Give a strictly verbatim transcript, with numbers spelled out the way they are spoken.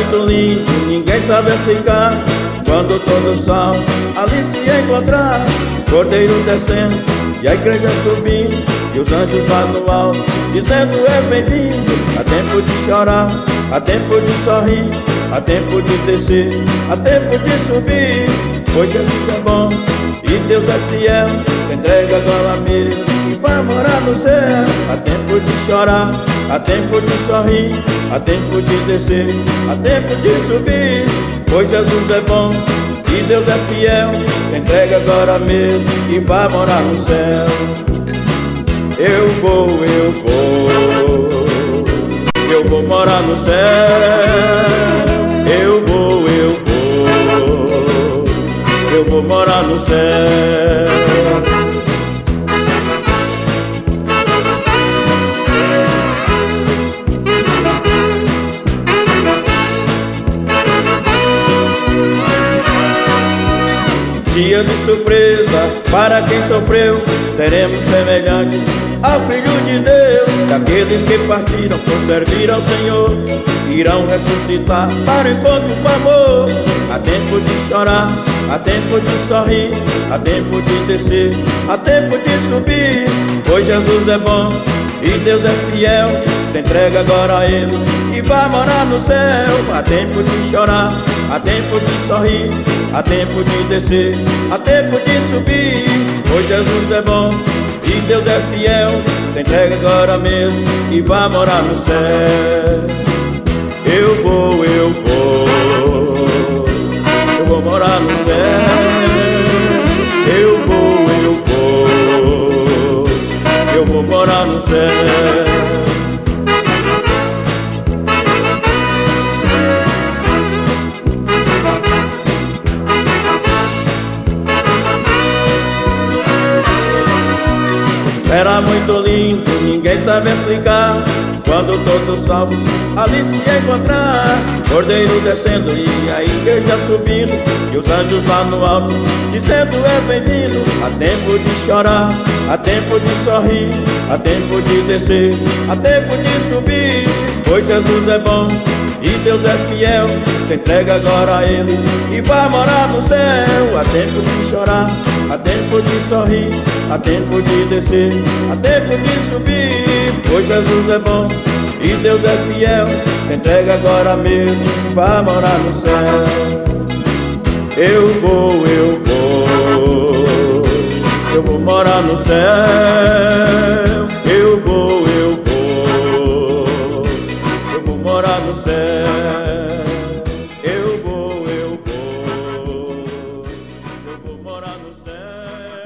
muito lindo, ninguém sabe explicar. Quando todos são ali se encontrar, Cordeiro descendo e a igreja subindo, e os anjos lá no alto dizendo é bem-vindo. Há tempo de chorar, há tempo de sorrir, há tempo de descer, há tempo de subir. Pois Jesus é bom e Deus é fiel, entrega agora mesmo e vai morar no céu. Há tempo de chorar, há tempo de sorrir, há tempo de descer, há tempo de subir. Pois Jesus é bom e Deus é fiel, entrega agora mesmo e vai morar no céu. Eu vou, eu vou, eu vou morar no céu. Eu vou, eu vou, eu vou morar no céu. Dia de surpresa para quem sofreu, seremos semelhantes ao Filho de Deus. Daqueles que partiram por servir ao Senhor, irão ressuscitar para o encontro com amor. Há tempo de chorar, há tempo de sorrir, há tempo de descer, há tempo de subir. Pois Jesus é bom e Deus é fiel, se entrega agora a Ele e vai morar no céu. Há tempo de chorar, há tempo de sorrir, há tempo de descer, há tempo de subir. Pois Jesus é bom e Deus é fiel, se entrega agora mesmo e vai morar no céu. Eu vou, eu vou, eu vou morar no céu. Eu vou, eu vou, eu vou morar no céu. Era muito lindo, ninguém sabe explicar. Quando todos salvos ali se encontrar, Cordeiro descendo e a igreja subindo, e os anjos lá no alto dizendo é bem-vindo. Há tempo de chorar, há tempo de sorrir, há tempo de descer, há tempo de subir. Pois Jesus é bom e Deus é fiel, se entrega agora a Ele e vai morar no céu. Há tempo de chorar, há tempo de sorrir, há tempo de descer, há tempo de subir. Pois Jesus é bom e Deus é fiel, se entrega agora mesmo e vai morar no céu. Eu vou, eu vou, eu vou morar no céu. Eu vou, eu vou, eu vou morar no céu. Eu vou, eu vou, eu vou morar no céu.